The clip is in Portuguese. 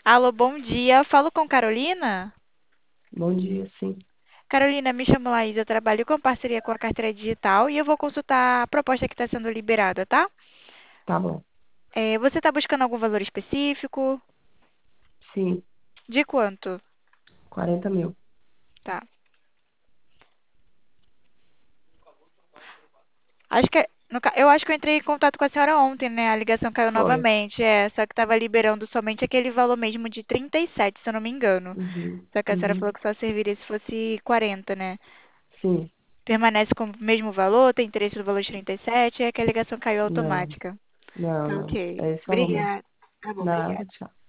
Alô, bom dia. Falo com Carolina? Bom dia, sim. Carolina, me chamo Laís, eu trabalho com parceria com a carteira digital e eu vou consultar a proposta que está sendo liberada, tá? Tá bom. Você está buscando algum valor específico? Sim, De quanto? 40.000. Tá. Acho que, eu acho que eu entrei em contato com a senhora ontem, né? A ligação caiu Foi. novamente, só que estava liberando somente aquele valor mesmo de 37, se eu não me engano. Uhum, Só que a senhora falou uhum. que só serviria se fosse 40, né? Sim. Permanece com o mesmo valor, tem interesse no valor de 37, é que a ligação caiu Não, automática. não, Tá não. ok. É esse valor mesmo. Obrigada. Tá bom, Nada, obrigada. tchau.